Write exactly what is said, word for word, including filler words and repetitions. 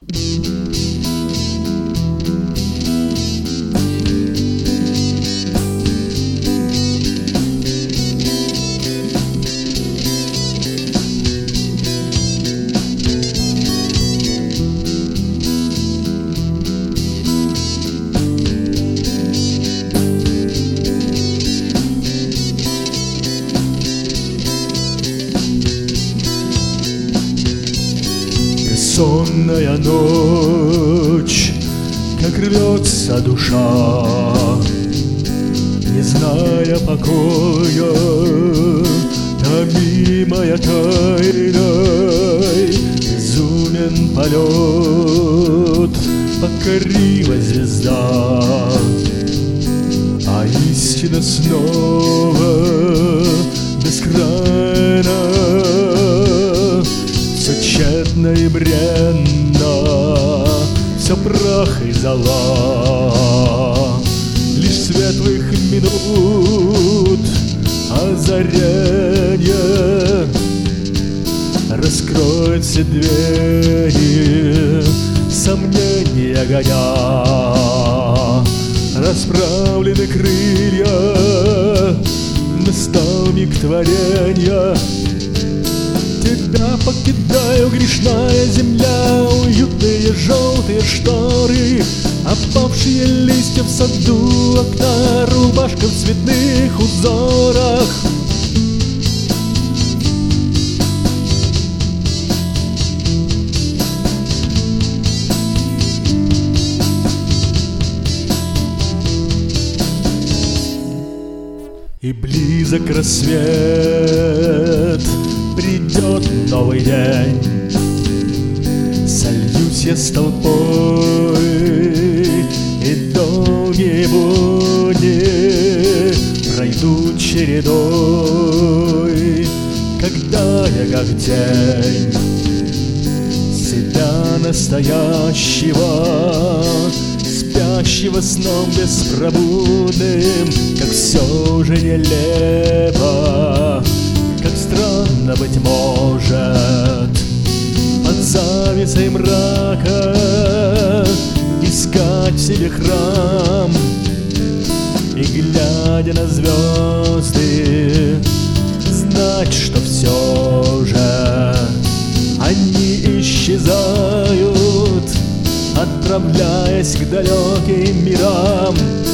Сонная ночь, как рвется душа, не зная покоя, томимая тайной, безумен полет, покорила звезда, а истина снова бескрайна. Все тщетно и бренно, все прах и зола. Лишь светлых минут озаренье раскроет все двери, сомнения гоня. Расправлены крылья, настал миг творенья. Тебя покидаю, грешная земля, уютные желтые шторы, опавшие листья в саду, окна, рубашка в цветных узорах. И близок рассвет, придет новый день. Сольюсь я с толпой, и долгие будни пройдут чередой, когда я как тень себя настоящего, спящего сном беспробудным, как все же нелепо, как странно, быть может, под завесой мрака искать себе храм и, глядя на звезды, знать, что все же они исчезают, отправляясь к далеким мирам.